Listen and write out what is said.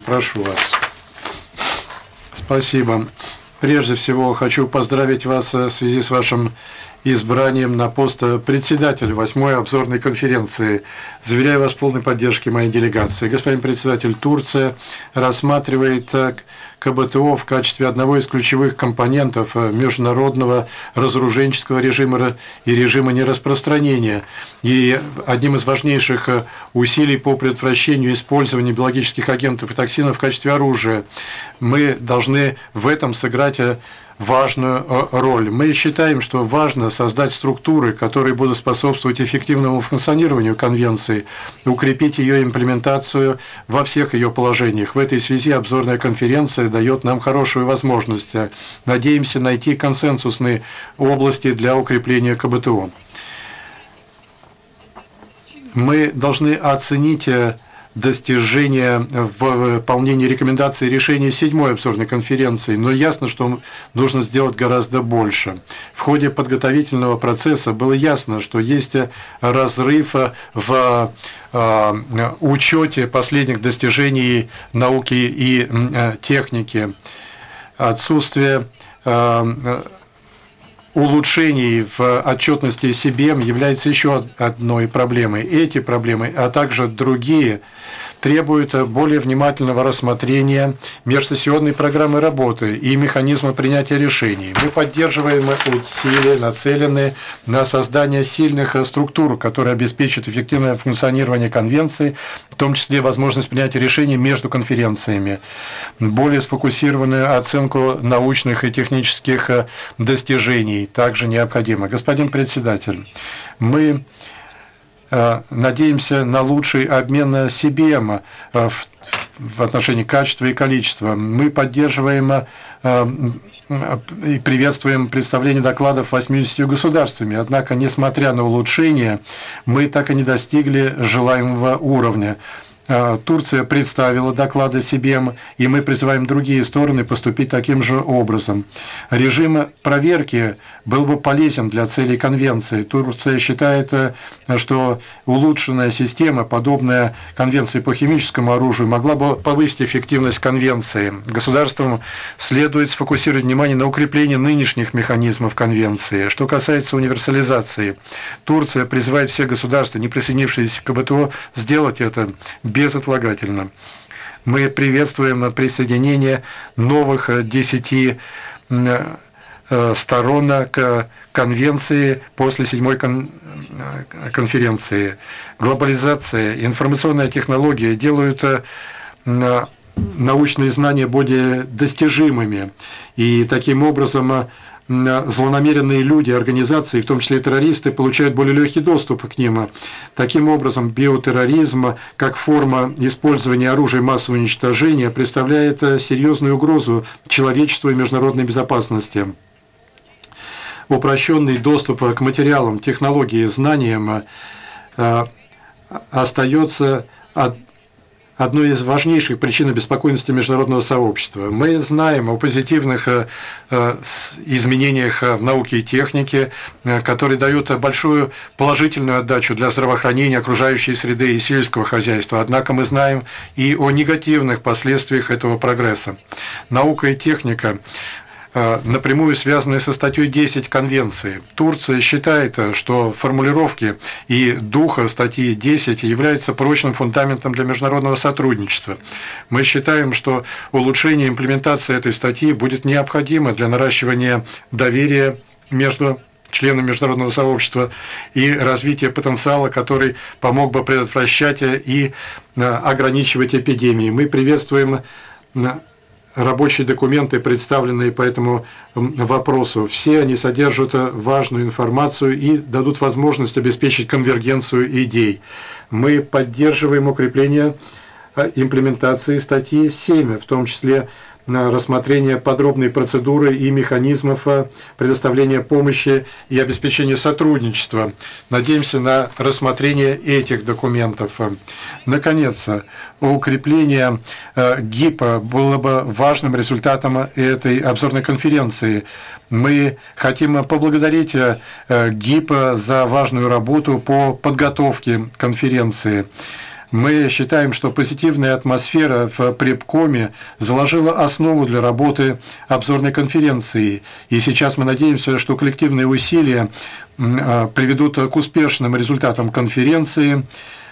Прошу вас. Спасибо. Прежде всего, хочу поздравить вас в связи с вашим избранием на пост председателя 8-й обзорной конференции. Заверяю вас в полной поддержке моей делегации. Господин председатель, Турция рассматривает КБТО в качестве одного из ключевых компонентов международного разоруженческого режима и режима нераспространения. И одним из важнейших усилий по предотвращению использования биологических агентов и токсинов в качестве оружия. Мы должны в этом сыграть важную роль. Мы считаем, что важно создать структуры, которые будут способствовать эффективному функционированию Конвенции, укрепить ее имплементацию во всех ее положениях. В этой связи обзорная конференция дает нам хорошую возможность. Надеемся найти консенсусные области для укрепления КБТО. Мы должны оценить достижения в выполнении рекомендаций и решений 7-й обзорной конференции, но ясно, что нужно сделать гораздо больше. В ходе подготовительного процесса было ясно, что есть разрыв в учете последних достижений науки и техники, отсутствие улучшений в отчетности CBM является еще одной проблемой. Эти проблемы, а также другие, требуют более внимательного рассмотрения межсессионной программы работы и механизма принятия решений. Мы поддерживаем усилия, нацеленные на создание сильных структур, которые обеспечат эффективное функционирование Конвенции, в том числе возможность принятия решений между конференциями, более сфокусированную оценку научных и технических достижений также необходимо. Господин председатель, мы надеемся на лучший обмен CBM в отношении качества и количества. Мы поддерживаем и приветствуем представление докладов 80 государствами. Однако, несмотря на улучшения, мы так и не достигли желаемого уровня. Турция представила доклады CBM, и мы призываем другие стороны поступить таким же образом. Режим проверки был бы полезен для целей Конвенции. Турция считает, что улучшенная система, подобная Конвенции по химическому оружию, могла бы повысить эффективность Конвенции. Государствам следует сфокусировать внимание на укреплении нынешних механизмов Конвенции. Что касается универсализации, Турция призывает все государства, не присоединившиеся к КБТО, сделать это безотлагательно. Мы приветствуем присоединение новых 10 сторон к Конвенции после 7-й конференции. Глобализация, информационная технология делают научные знания более достижимыми, и таким образом злонамеренные люди, организации, в том числе террористы, получают более легкий доступ к ним. Таким образом, биотерроризм, как форма использования оружия массового уничтожения, представляет серьезную угрозу человечеству и международной безопасности. Упрощенный доступ к материалам, технологии, знаниям остается одной из важнейших причин обеспокоенности международного сообщества. Мы знаем о позитивных изменениях в науке и технике, которые дают большую положительную отдачу для здравоохранения, окружающей среды и сельского хозяйства. Однако мы знаем и о негативных последствиях этого прогресса. Наука и техника напрямую связаны со статьей 10 Конвенции. Турция считает, что формулировки и дух статьи 10 являются прочным фундаментом для международного сотрудничества. Мы считаем, что улучшение имплементации этой статьи будет необходимо для наращивания доверия между членами международного сообщества и развития потенциала, который помог бы предотвращать и ограничивать эпидемии. Мы приветствуем рабочие документы, представленные по этому вопросу. Все они содержат важную информацию и дадут возможность обеспечить конвергенцию идей. Мы поддерживаем укрепление имплементации статьи 7, в том числе на рассмотрение подробной процедуры и механизмов предоставления помощи и обеспечения сотрудничества. Надеемся на рассмотрение этих документов. Наконец, укрепление ГИПа было бы важным результатом этой обзорной конференции. Мы хотим поблагодарить ГИП за важную работу по подготовке конференции. Мы считаем, что позитивная атмосфера в Препкоме заложила основу для работы обзорной конференции. И сейчас мы надеемся, что коллективные усилия приведут к успешным результатам конференции.